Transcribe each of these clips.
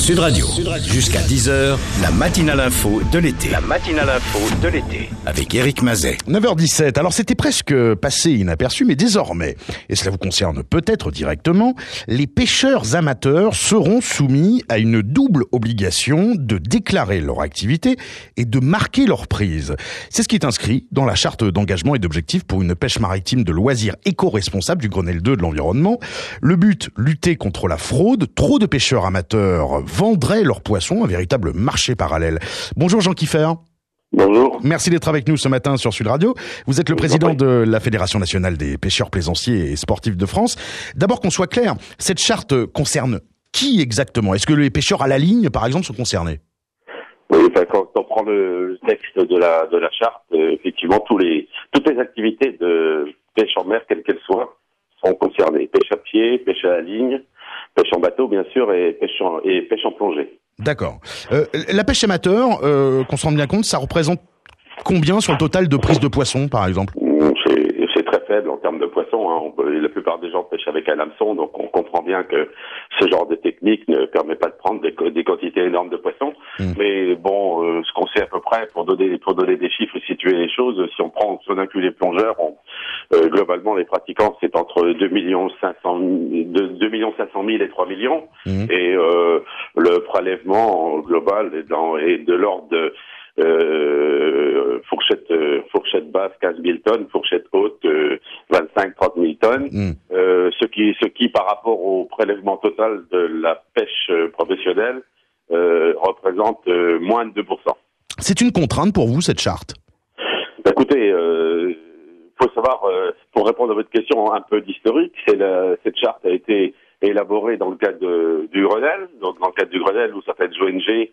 Sud Radio. Jusqu'à 10h, la matinale info de l'été. Avec Éric Mazet. 9h17. Alors c'était presque passé inaperçu, mais désormais, et cela vous concerne peut-être directement, les pêcheurs amateurs seront soumis à une double obligation de déclarer leur activité et de marquer leur prise. C'est ce qui est inscrit dans la charte d'engagement et d'objectifs pour une pêche maritime de loisirs éco-responsable du Grenelle 2 de l'environnement. Le but, lutter contre la fraude. Trop de pêcheurs amateurs vendraient leurs poissons, un véritable marché parallèle. Bonjour Jean Kiffer. Bonjour. Merci d'être avec nous ce matin sur Sud Radio. Vous êtes le président de la Fédération nationale des pêcheurs plaisanciers et sportifs de France. D'abord qu'on soit clair, cette charte concerne qui exactement ? Est-ce que les pêcheurs à la ligne, par exemple, sont concernés ? Oui, quand on prend le texte de la charte, effectivement, toutes les activités de pêche en mer, quelles qu'elles soient, sont concernées. Pêche à pied, pêche à la ligne, pêche en bateau, bien sûr, et pêche en plongée. D'accord. La pêche amateur, qu'on se rende bien compte, ça représente combien sur le total de prises de poissons, par exemple ? C'est très faible en termes de poissons. Hein. La plupart des gens pêchent avec un hameçon, donc on comprend bien que ce genre de technique ne permet pas de prendre des quantités énormes de poissons. Mais bon, ce qu'on sait à peu près, pour donner des chiffres et situer les choses, si on inclut les plongeurs, globalement les pratiquants c'est entre 2 500 000 et 3 millions. Et le prélèvement global est de l'ordre de fourchette basse 15 000 tonnes, fourchette haute 25-30 000 tonnes, ce qui par rapport au prélèvement total de la pêche professionnelle représente moins de 2%. C'est une contrainte pour vous, cette charte ? Écoutez, faut savoir, pour répondre à votre question un peu d'historique, cette charte a été élaborée dans le cadre du Grenelle, donc dans le cadre du Grenelle où certaines ONG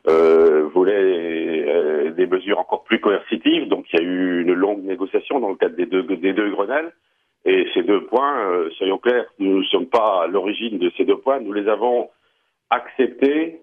voulait des mesures encore plus coercitives, donc il y a eu une longue négociation dans le cadre des deux Grenelles, et ces deux points, soyons clairs, nous ne sommes pas à l'origine de ces deux points, nous les avons acceptés,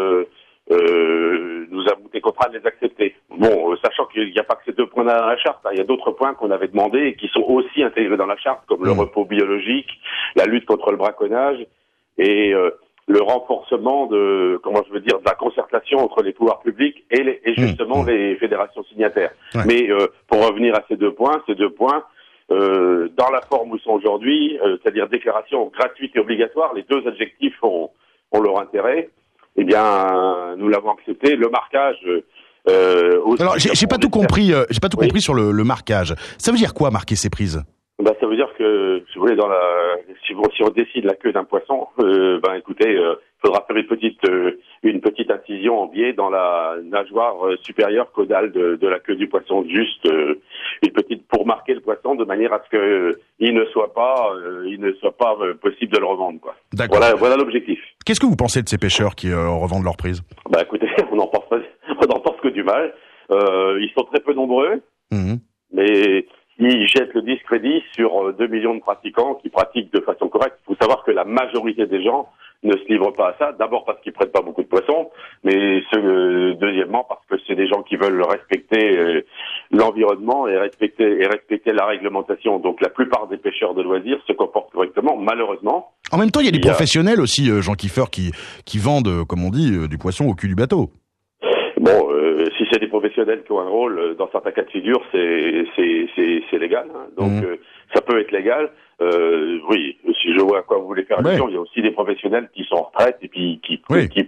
nous avons été contraints de les accepter. Bon, sachant qu'il n'y a pas que ces deux points dans la charte, hein, il y a d'autres points qu'on avait demandé et qui sont aussi intégrés dans la charte, comme le repos biologique, la lutte contre le braconnage, et le renforcement de la concertation entre les pouvoirs publics et justement les fédérations signataires. Ouais. Mais pour revenir à ces deux points, dans la forme où ils sont aujourd'hui, c'est-à-dire déclaration gratuite et obligatoire, les deux adjectifs ont leur intérêt. Eh bien, nous l'avons accepté. Le marquage. Alors, j'ai pas tout compris. J'ai pas tout compris sur le marquage. Ça veut dire quoi, marquer ses prises ? Ça veut dire que, si vous voulez, si on décide la queue d'un poisson, écoutez, il faudra faire une petite incision en biais dans la nageoire supérieure caudale de la queue du poisson, juste une petite pour marquer le poisson de manière à ce que il ne soit pas possible de le revendre, quoi. D'accord. Voilà l'objectif. Qu'est-ce que vous pensez de ces pêcheurs qui revendent leurs prises ? Écoutez, on n'en pense que du mal. Ils sont très peu nombreux, mais ils jettent le discrédit sur 2 millions de pratiquants qui pratiquent de façon correcte. Il faut savoir que la majorité des gens ne se livrent pas à ça. D'abord parce qu'ils prennent pas beaucoup de poissons, mais deuxièmement parce que c'est des gens qui veulent respecter l'environnement et respecter la réglementation. Donc la plupart des pêcheurs de loisirs se comportent correctement, malheureusement. En même temps, il y a des professionnels aussi, Jean Kiffer, qui vendent, comme on dit, du poisson au cul du bateau. Bon, si c'est des professionnels qui ont un rôle, dans certains cas de figure, c'est légal. Hein. Donc, ça peut être légal. Oui, si je vois à quoi vous voulez faire allusion, il y a aussi des professionnels qui sont en retraite et puis qui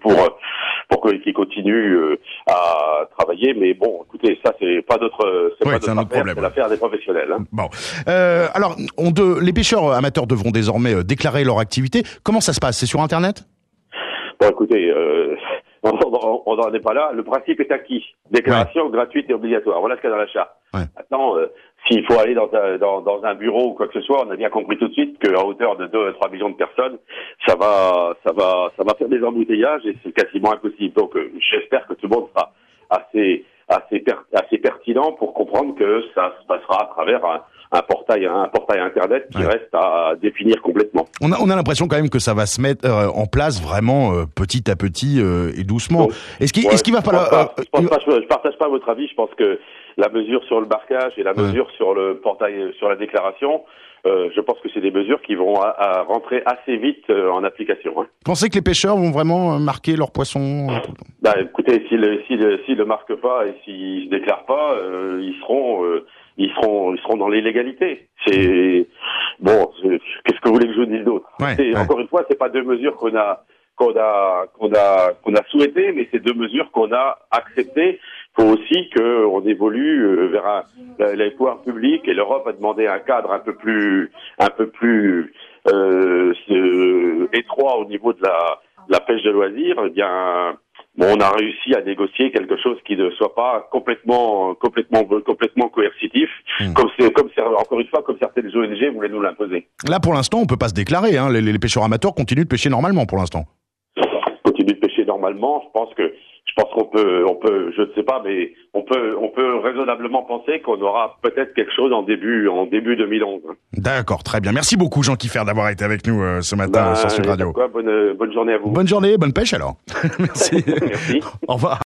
continuent à travailler. Mais bon, écoutez, ça c'est pas notre affaire, c'est l'affaire des professionnels. Hein. Bon, alors, les pêcheurs amateurs devront désormais déclarer leur activité. Comment ça se passe ? C'est sur Internet ? Bon, écoutez. On n'en est pas là. Le principe est acquis. Déclaration gratuite et obligatoire. Voilà ce qu'il y a dans la charte. Ouais. Maintenant, s'il faut aller dans un bureau ou quoi que ce soit, on a bien compris tout de suite qu'à hauteur de 2 à 3 millions de personnes, ça va faire des embouteillages et c'est quasiment impossible. Donc, j'espère que tout le monde sera assez pertinent pour comprendre que ça se passera à travers un portail internet qui reste à définir complètement. On a l'impression quand même que ça va se mettre en place vraiment petit à petit et doucement. Donc, est-ce qu'il va falloir Je partage pas votre avis. Je pense que la mesure sur le barquage et la mesure sur le portail, sur la déclaration, je pense que c'est des mesures qui vont à rentrer assez vite en application. Hein. Vous pensez que les pêcheurs vont vraiment marquer leurs poissons Bah, écoutez, s'ils le marquent pas et s'ils se déclarent pas, ils seront dans l'illégalité. C'est bon. Qu'est-ce que vous voulez que je vous dise d'autre? Encore une fois, c'est pas deux mesures qu'on a souhaitées, mais c'est deux mesures qu'on a acceptées. Faut aussi qu'on évolue vers les pouvoirs publics, et l'Europe a demandé un cadre un peu plus étroit au niveau de la pêche de loisirs. Eh bien, on a réussi à négocier quelque chose qui ne soit pas complètement coercitif, encore une fois, comme certaines ONG voulaient nous l'imposer. Là, pour l'instant, on peut pas se déclarer. Hein. Les pêcheurs amateurs continuent de pêcher normalement pour l'instant. Continuent de pêcher normalement. Je pense qu'on peut, je ne sais pas, mais on peut raisonnablement penser qu'on aura peut-être quelque chose en début 2011. D'accord, très bien. Merci beaucoup, Jean Kieffer, d'avoir été avec nous ce matin sur Sud Radio. Bonne journée à vous. Bonne journée, bonne pêche alors. Merci. Merci. Au revoir.